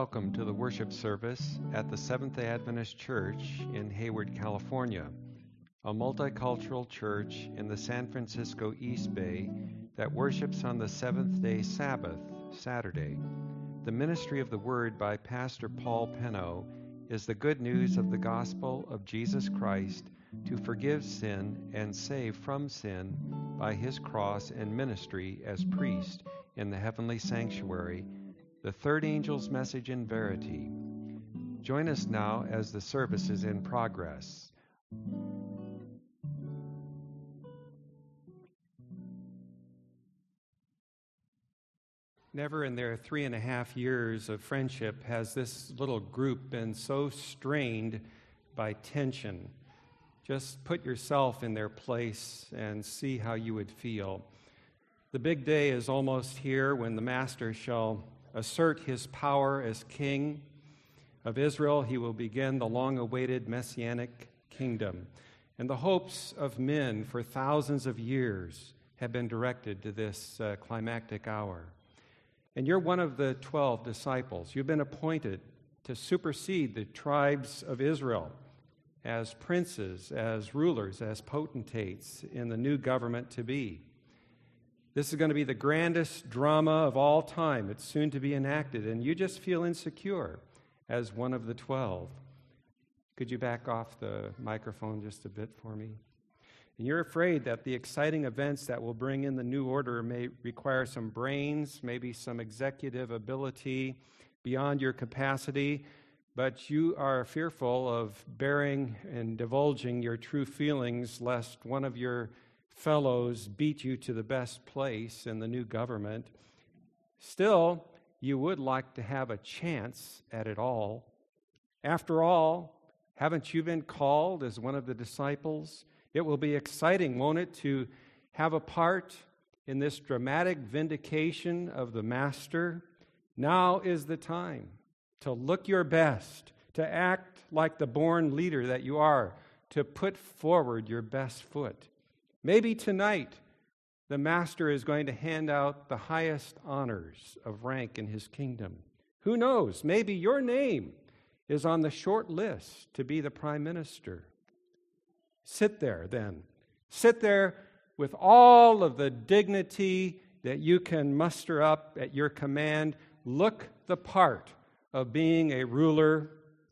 welcome to the worship service at the Seventh-day Adventist Church in Hayward, California, a multicultural church in the San Francisco East Bay that worships on the seventh-day Sabbath, Saturday. The ministry of the Word by Pastor Paul Penno is the good news of the gospel of Jesus Christ to forgive sin and save from sin by his cross and ministry as priest in the heavenly sanctuary, the third angel's message in verity. Join us now as the service is in progress. Never in their 3.5 years of friendship has this little group been so strained by tension. Just put yourself in their place and see how you would feel. The big day is almost here when the Master shall assert his power as King of Israel. He will begin the long-awaited Messianic kingdom. And the hopes of men for thousands of years have been directed to this climactic hour. And you're one of the 12 disciples. You've been appointed to supersede the tribes of Israel as princes, as rulers, as potentates in the new government to be. This is going to be the grandest drama of all time. It's soon to be enacted, and you just feel insecure as one of the 12. Could you back off the microphone just a bit for me? And you're afraid that the exciting events that will bring in the new order may require some brains, maybe some executive ability beyond your capacity, but you are fearful of bearing and divulging your true feelings lest one of your fellows beat you to the best place in the new government. Still, you would like to have a chance at it all. After all, haven't you been called as one of the disciples? It will be exciting, won't it, to have a part in this dramatic vindication of the Master? Now is the time to look your best, to act like the born leader that you are, to put forward your best foot. Maybe tonight, the Master is going to hand out the highest honors of rank in his kingdom. Who knows? Maybe your name is on the short list to be the prime minister. Sit there, then. Sit there with all of the dignity that you can muster up at your command. Look the part of being a ruler.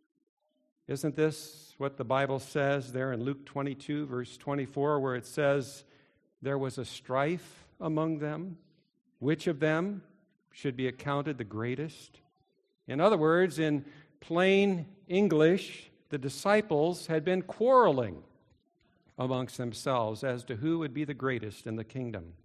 Isn't this what the Bible says there in Luke 22, verse 24, where it says, there was a strife among them? Which of them should be accounted the greatest? In other words, in plain English, the disciples had been quarreling amongst themselves as to who would be the greatest in the kingdom.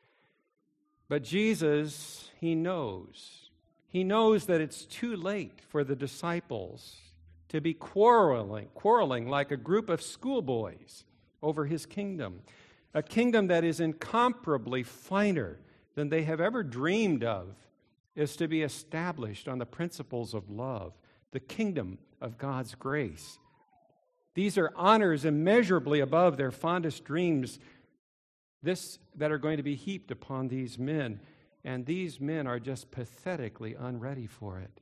But Jesus, he knows that it's too late for the disciples to be quarreling like a group of schoolboys over his kingdom, a kingdom that is incomparably finer than they have ever dreamed of, is to be established on the principles of love, the kingdom of God's grace. These are honors immeasurably above their fondest dreams, that are going to be heaped upon these men, and these men are just pathetically unready for it.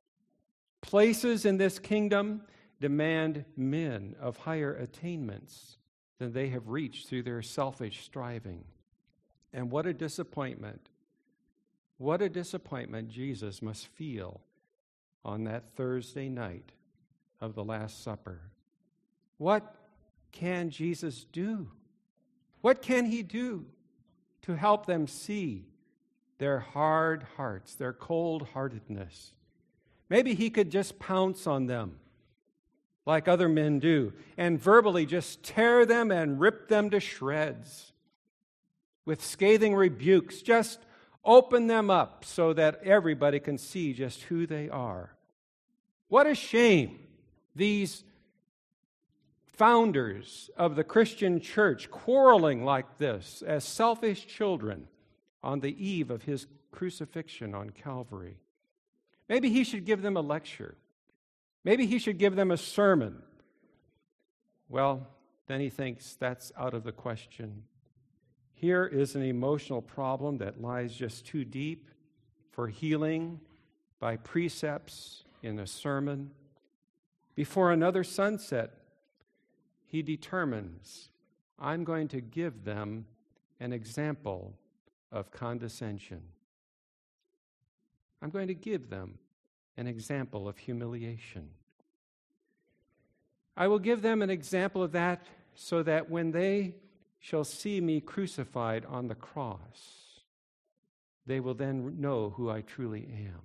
Places in this kingdom demand men of higher attainments than they have reached through their selfish striving. And what a disappointment. What a disappointment Jesus must feel on that Thursday night of the Last Supper. What can Jesus do? What can he do to help them see their hard hearts, their cold-heartedness? Maybe he could just pounce on them like other men do and verbally just tear them and rip them to shreds with scathing rebukes. Just open them up so that everybody can see just who they are. What a shame, these founders of the Christian church quarreling like this as selfish children on the eve of his crucifixion on Calvary. Maybe he should give them a lecture. Maybe he should give them a sermon. Well, then he thinks that's out of the question. Here is an emotional problem that lies just too deep for healing by precepts in a sermon. Before another sunset, he determines, I'm going to give them an example of condescension. I'm going to give them an example of humiliation. I will give them an example of that so that when they shall see me crucified on the cross, they will then know who I truly am.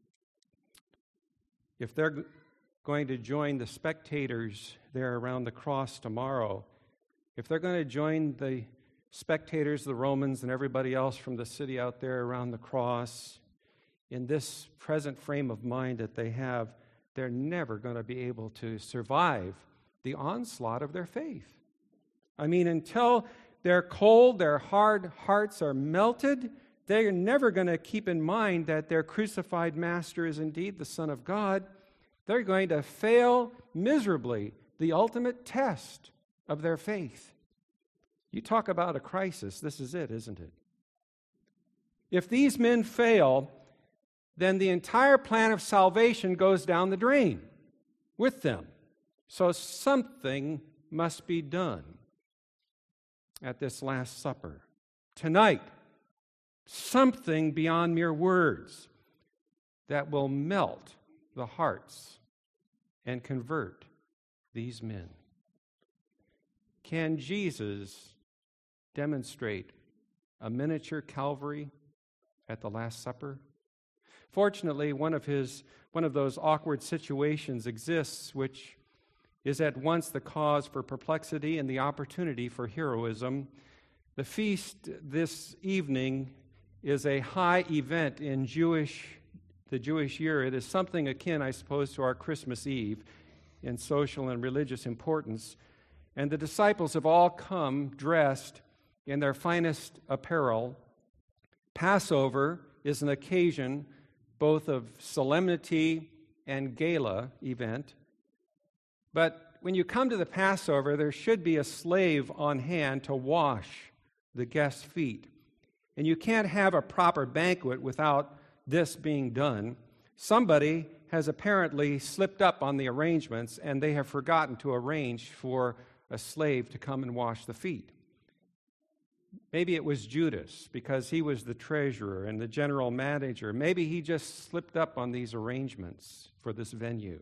If they're going to join the spectators there around the cross tomorrow, if they're going to join the spectators, the Romans, and everybody else from the city out there around the cross, in this present frame of mind that they have, they're never going to be able to survive the onslaught of their faith. I mean, until they're cold, their hard hearts are melted, they're never going to keep in mind that their crucified master is indeed the Son of God. They're going to fail miserably the ultimate test of their faith. You talk about a crisis, this is it, isn't it? If these men fail, then the entire plan of salvation goes down the drain with them. So something must be done at this Last Supper. Tonight, something beyond mere words that will melt the hearts and convert these men. Can Jesus demonstrate a miniature Calvary at the Last Supper? Fortunately, one of those awkward situations exists, which is at once the cause for perplexity and the opportunity for heroism. The feast this evening is a high event in the Jewish year. It is something akin, I suppose, to our Christmas Eve in social and religious importance. And the disciples have all come dressed in their finest apparel. Passover is an occasion both of solemnity and gala event. But when you come to the Passover, there should be a slave on hand to wash the guests' feet. And you can't have a proper banquet without this being done. Somebody has apparently slipped up on the arrangements, and they have forgotten to arrange for a slave to come and wash the feet. Maybe it was Judas, because he was the treasurer and the general manager. Maybe he just slipped up on these arrangements for this venue.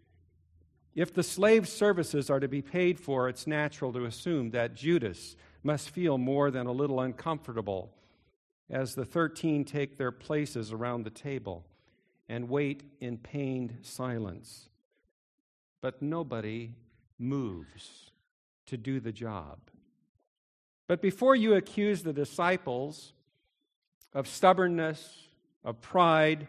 If the slave services are to be paid for, it's natural to assume that Judas must feel more than a little uncomfortable as the 13 take their places around the table and wait in pained silence. But nobody moves to do the job. But before you accuse the disciples of stubbornness, of pride,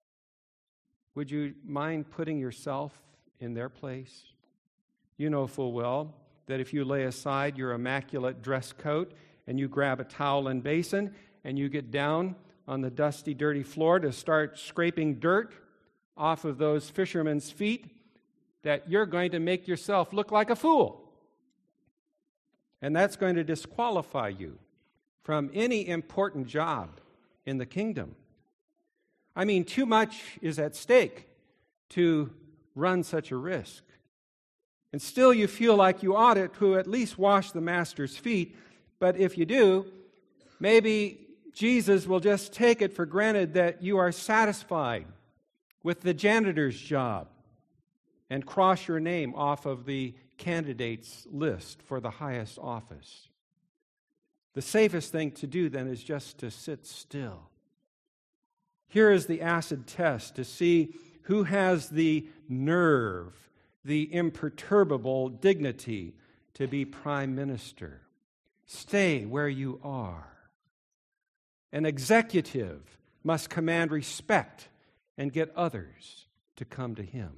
would you mind putting yourself in their place? You know full well that if you lay aside your immaculate dress coat and you grab a towel and basin and you get down on the dusty, dirty floor to start scraping dirt off of those fishermen's feet, that you're going to make yourself look like a fool. And that's going to disqualify you from any important job in the kingdom. I mean, too much is at stake to run such a risk. And still you feel like you ought to at least wash the master's feet, but if you do, maybe Jesus will just take it for granted that you are satisfied with the janitor's job and cross your name off of the candidates list for the highest office. The safest thing to do then is just to sit still. Here is the acid test to see who has the nerve, the imperturbable dignity to be prime minister. Stay where you are. An executive must command respect and get others to come to him.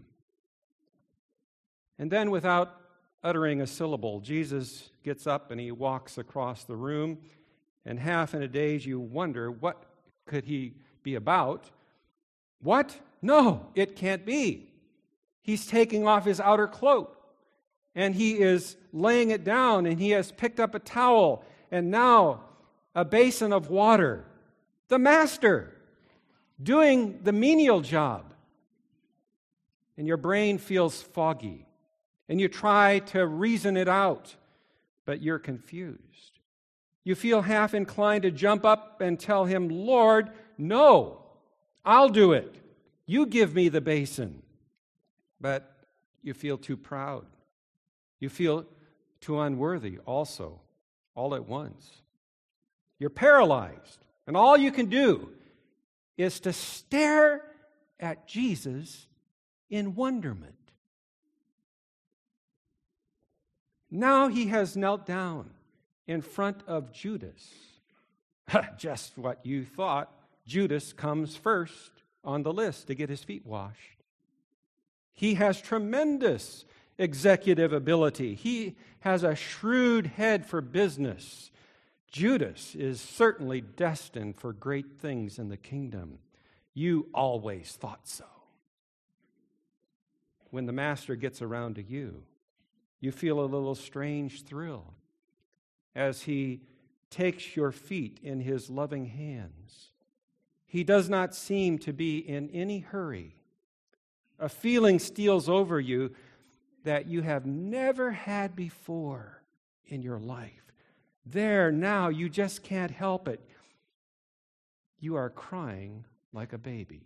And then, without uttering a syllable, Jesus gets up and he walks across the room, and half in a daze you wonder, what could he be about? What? No, it can't be. He's taking off his outer cloak, and he is laying it down, and he has picked up a towel, and now a basin of water. The Master, doing the menial job, and your brain feels foggy, and you try to reason it out, but you're confused. You feel half inclined to jump up and tell him, Lord, no, I'll do it. You give me the basin. But you feel too proud. You feel too unworthy also, all at once. You're paralyzed, and all you can do is to stare at Jesus in wonderment. Now he has knelt down in front of Judas. Just what you thought. Judas comes first on the list to get his feet washed. He has tremendous executive ability. He has a shrewd head for business. Judas is certainly destined for great things in the kingdom. You always thought so. When the master gets around to you, you feel a little strange thrill as he takes your feet in his loving hands. He does not seem to be in any hurry. A feeling steals over you that you have never had before in your life. There, now, you just can't help it. You are crying like a baby.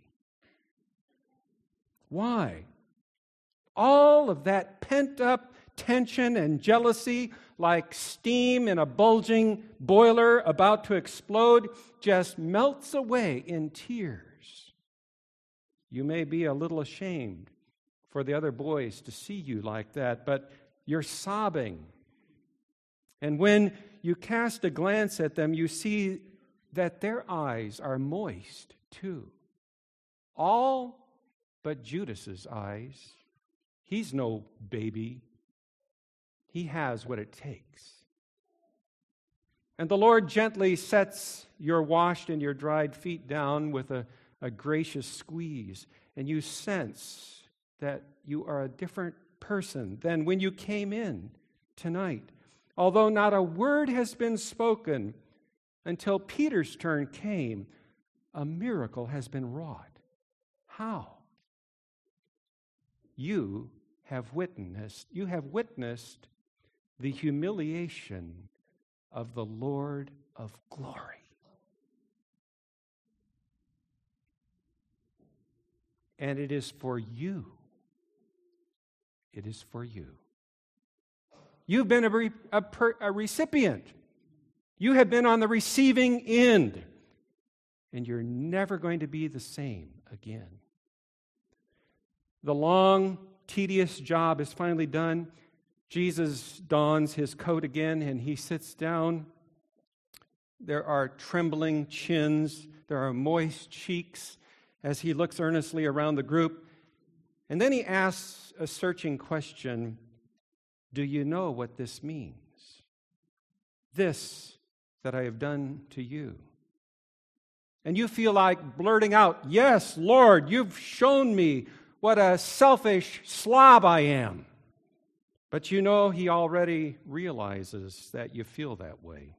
Why? All of that pent-up tension and jealousy, like steam in a bulging boiler about to explode, just melts away in tears. You may be a little ashamed for the other boys to see you like that, but you're sobbing. And when you cast a glance at them, you see that their eyes are moist too. All but Judas's eyes. He's no baby. He has what it takes. And the Lord gently sets your washed and your dried feet down with a gracious squeeze, and you sense that you are a different person than when you came in tonight. Although not a word has been spoken until Peter's turn came, a miracle has been wrought. How? You have witnessed the humiliation of the Lord of glory. And it is for you. It is for you. You've been a recipient. You have been on the receiving end. And you're never going to be the same again. The long, tedious job is finally done. Jesus dons his coat again and he sits down. There are trembling chins. There are moist cheeks as he looks earnestly around the group. And then he asks a searching question. Do you know what this means? This that I have done to you. And you feel like blurting out, yes, Lord, you've shown me what a selfish slob I am. But you know he already realizes that you feel that way.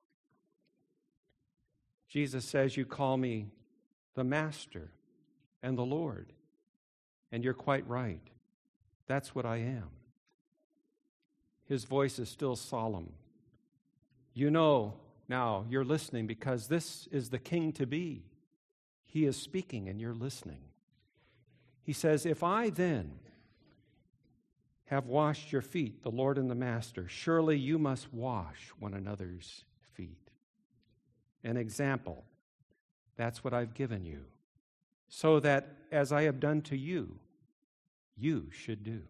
Jesus says, you call me the Master and the Lord. And you're quite right. That's what I am. His voice is still solemn. You know now you're listening because this is the King to be. He is speaking and you're listening. He says, if I then have washed your feet, the Lord and the Master, surely you must wash one another's feet. An example. That's what I've given you. So that as I have done to you, you should do.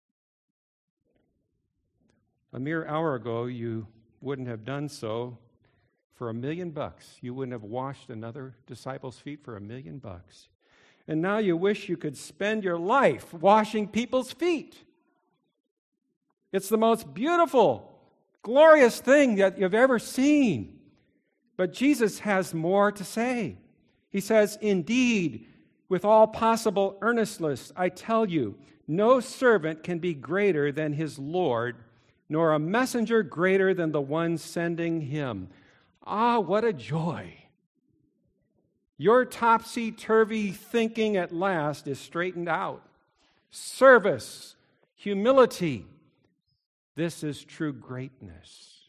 A mere hour ago, you wouldn't have done so for $1 million. You wouldn't have washed another disciple's feet for $1 million. And now you wish you could spend your life washing people's feet. It's the most beautiful, glorious thing that you've ever seen. But Jesus has more to say. He says, indeed, with all possible earnestness, I tell you, no servant can be greater than his Lord, nor a messenger greater than the one sending him. Ah, what a joy. Your topsy-turvy thinking at last is straightened out. Service, humility, this is true greatness.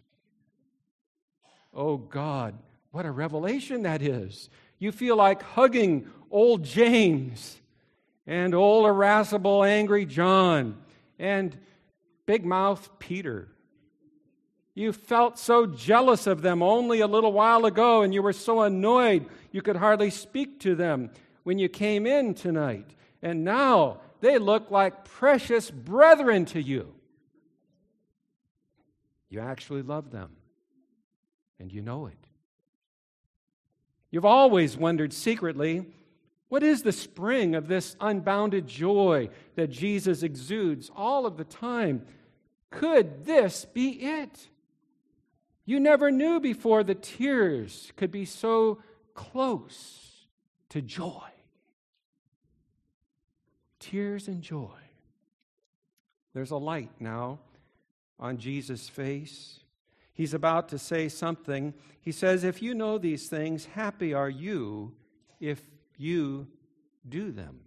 Oh God, what a revelation that is. You feel like hugging old James and old irascible, angry John and big mouth Peter. You felt so jealous of them only a little while ago, and you were so annoyed you could hardly speak to them when you came in tonight. And now they look like precious brethren to you. You actually love them, and you know it. You've always wondered secretly, what is the spring of this unbounded joy that Jesus exudes all of the time? Could this be it? You never knew before the tears could be so close to joy. Tears and joy. There's a light now on Jesus' face. He's about to say something. He says, if you know these things, happy are you if you do them.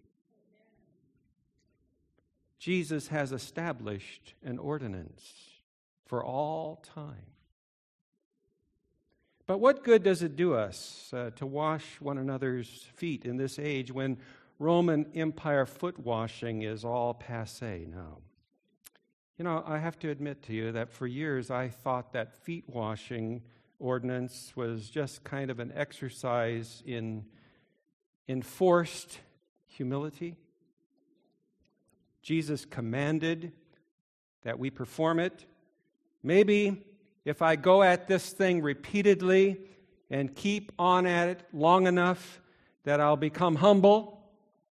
Jesus has established an ordinance for all time. But what good does it do us to wash one another's feet in this age when Roman Empire foot washing is all passé now? You know, I have to admit to you that for years I thought that feet washing ordinance was just kind of an exercise in enforced humility. Jesus commanded that we perform it. Maybe if I go at this thing repeatedly and keep on at it long enough that I'll become humble.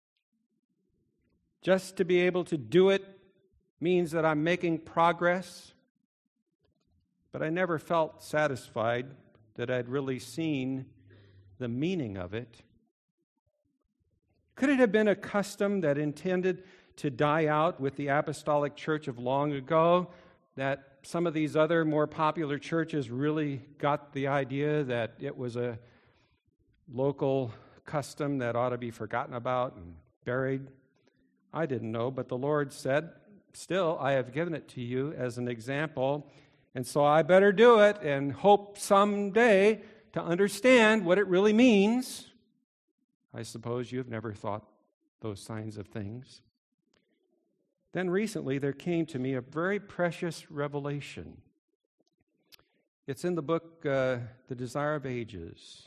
Just to be able to do it means that I'm making progress. But I never felt satisfied that I'd really seen the meaning of it. Could it have been a custom that intended to die out with the apostolic church of long ago, that some of these other more popular churches really got the idea that it was a local custom that ought to be forgotten about and buried? I didn't know, but the Lord said, still, I have given it to you as an example, and so I better do it and hope someday to understand what it really means. I suppose you've never thought those kinds of things. Then recently there came to me a very precious revelation. It's in the book, The Desire of Ages.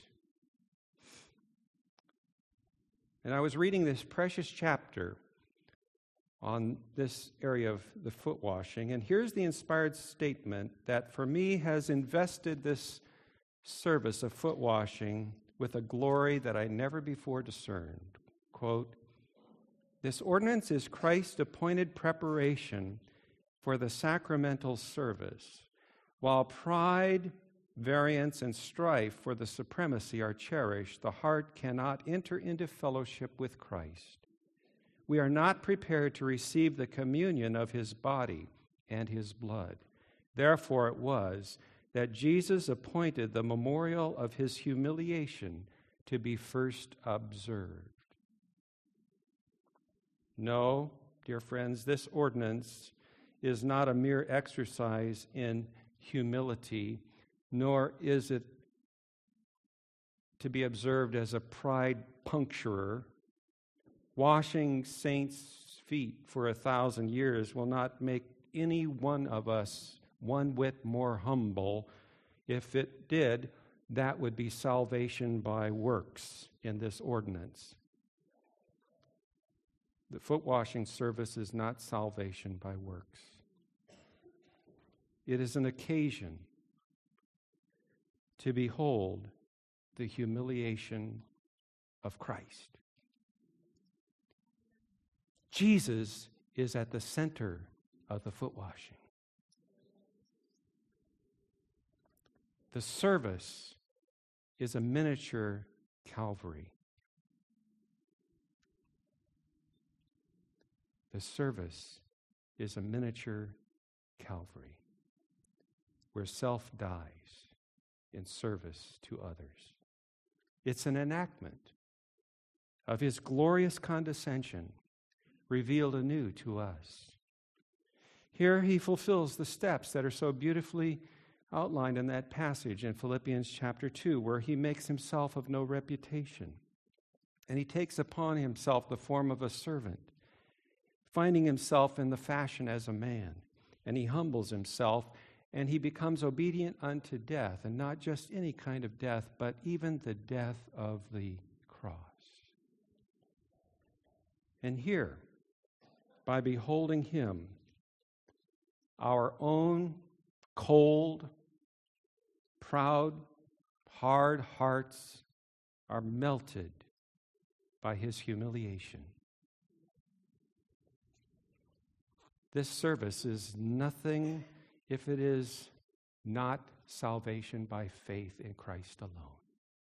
And I was reading this precious chapter on this area of the foot washing, and here's the inspired statement that for me has invested this service of foot washing with a glory that I never before discerned. Quote, this ordinance is Christ's appointed preparation for the sacramental service, while pride, variance, and strife for the supremacy are cherished. The heart cannot enter into fellowship with Christ. We are not prepared to receive the communion of his body and his blood. Therefore it was that Jesus appointed the memorial of his humiliation to be first observed. No, dear friends, this ordinance is not a mere exercise in humility, nor is it to be observed as a pride puncturer. Washing saints' feet for 1,000 years will not make any one of us one whit more humble. If it did, that would be salvation by works in this ordinance. The foot washing service is not salvation by works. It is an occasion to behold the humiliation of Christ. Jesus is at the center of the foot washing. The service is a miniature Calvary. The service is a miniature Calvary, where self dies in service to others. It's an enactment of his glorious condescension revealed anew to us. Here he fulfills the steps that are so beautifully outlined in that passage in Philippians chapter 2, where he makes himself of no reputation. And he takes upon himself the form of a servant, finding himself in the fashion as a man. And he humbles himself, and he becomes obedient unto death, and not just any kind of death, but even the death of the cross. And here, by beholding him, our own cold, proud, hard hearts are melted by his humiliation. This service is nothing if it is not salvation by faith in Christ alone.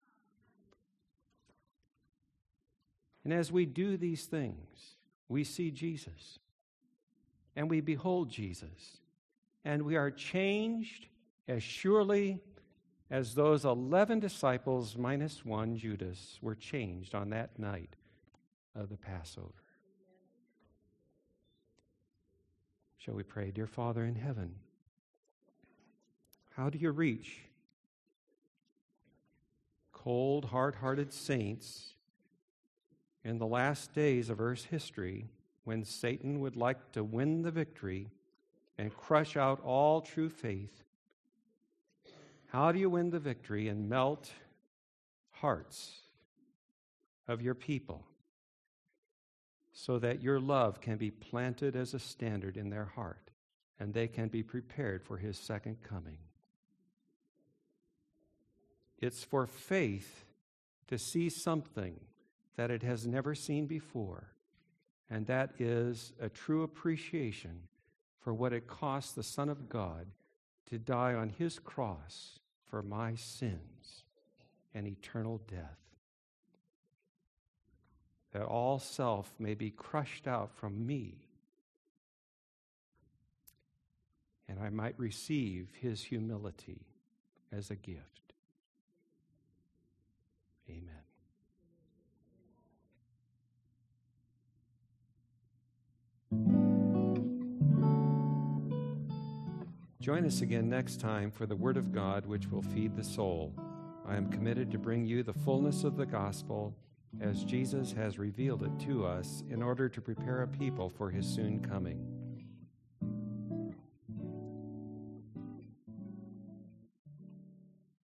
And as we do these things, we see Jesus, and we behold Jesus, and we are changed as surely as those 11 disciples minus one, Judas, were changed on that night of the Passover. Shall we pray? Dear Father in heaven, how do you reach cold, hard-hearted saints in the last days of Earth's history, when Satan would like to win the victory and crush out all true faith? How do you win the victory and melt hearts of your people so that your love can be planted as a standard in their heart and they can be prepared for his second coming? It's for faith to see something that it has never seen before, and that is a true appreciation for what it cost the Son of God to die on his cross for my sins and eternal death, that all self may be crushed out from me, and I might receive his humility as a gift. Amen. Join us again next time for the Word of God, which will feed the soul. I am committed to bring you the fullness of the gospel as Jesus has revealed it to us in order to prepare a people for his soon coming.